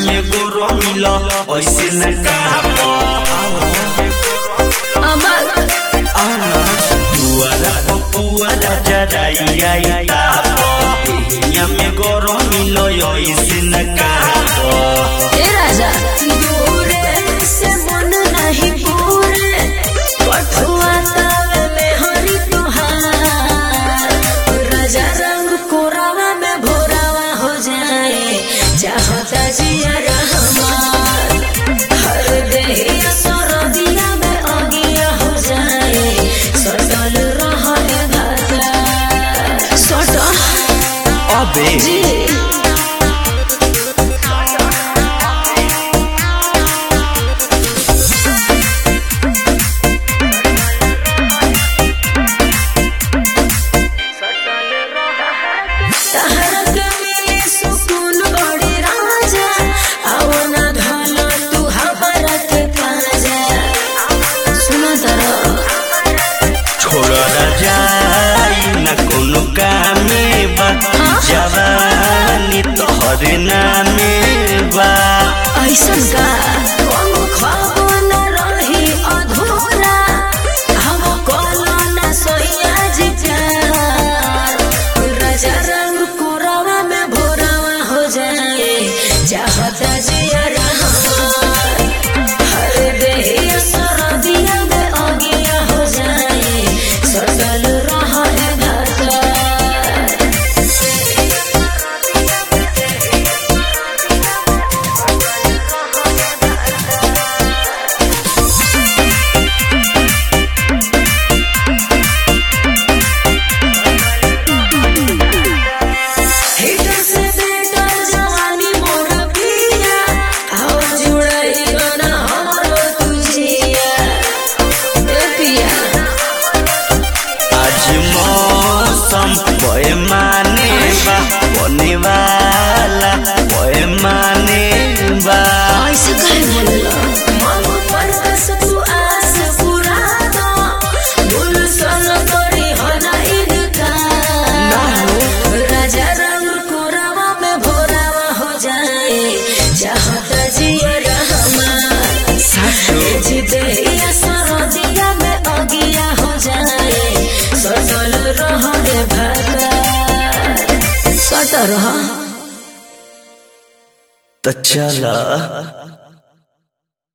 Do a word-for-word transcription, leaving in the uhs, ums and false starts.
में गोरो मिलो ऐसे न कहाबो दुआरा पुआरा जराई तापो दुनिया में गोरो मिलो ऐसे न कहाबो ए राजा दूरे से मन नहीं पूरे पठुआ तावे में हरी तुहार राजा रंग कोरावा में भोरावा हो जाए चाहता जिया रहमान हर देहिया सरदिया में अगिया हो जाए सटल रहले भाता सट अबे जी जवानी तोहरे नामे बा ऐसन का कौन ख्वाब न रही अधूरा हम कोनो न सोया जिकार राजा रंग कोरावा में भोरावा हो जाए चाहता जिया रहमान हर देहिया सरदिया में अगिया हो जाए सटल रहले भाता बने वाला ओए माने बा ऐसे कहे बोलला मन पर कस तू आस पूरा दो भूल सन तोरी हना इनका राजा रंग कोरावा में भोरावा हो जाए चाहता जिया रहमान सासो जिदेया सरदिया में अगिया हो जाए सटल रहले भाता सट रहा तो चला